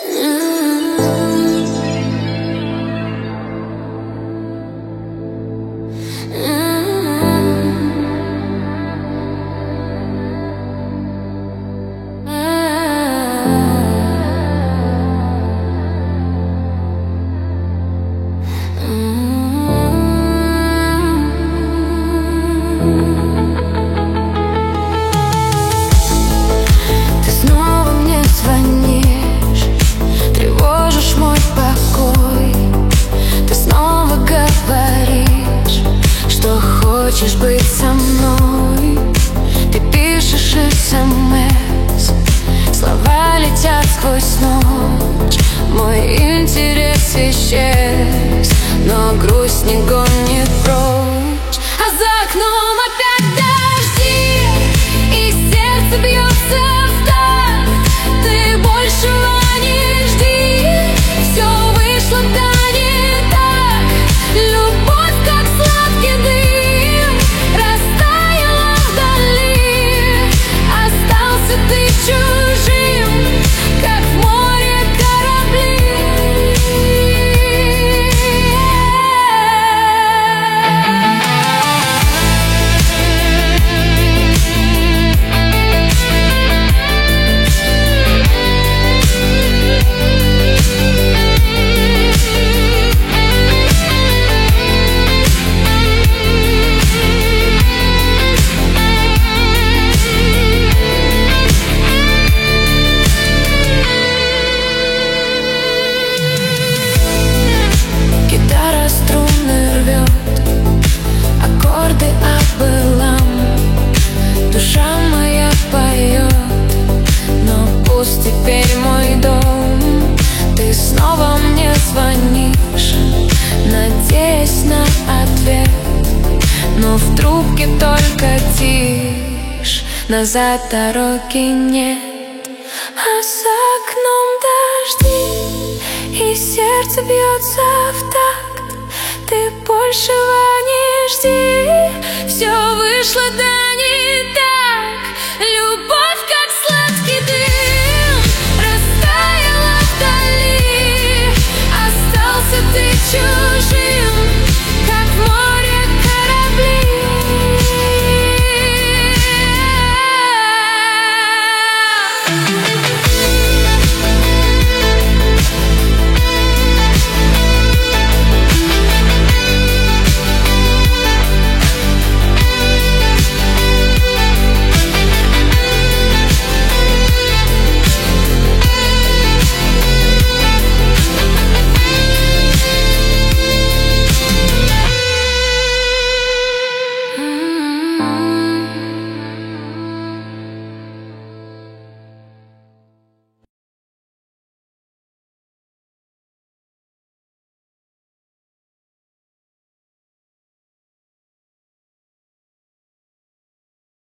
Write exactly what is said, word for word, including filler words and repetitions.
Хочешь быть со мной? Ты пишешь смс, слова летят сквозь ночь. Мой интерес исчез, но грусть не гонит прочь. А за окном опять дожди, и сердце бьется в такт. Ты большего не жди, все вышло да не так. Любовь как сладкий дым растаяла вдали, остался ты чужим, как в море корабли. Гитара струны рвет аккорды о былом. Душа моя поет, но пусть теперь мой дом. Ты снова мне звонишь, надеясь на ответ, но в трубке только тишь, назад дороги нет. А за окном дожди, и сердце бьется в такт. Ты большего не жди, все вышло да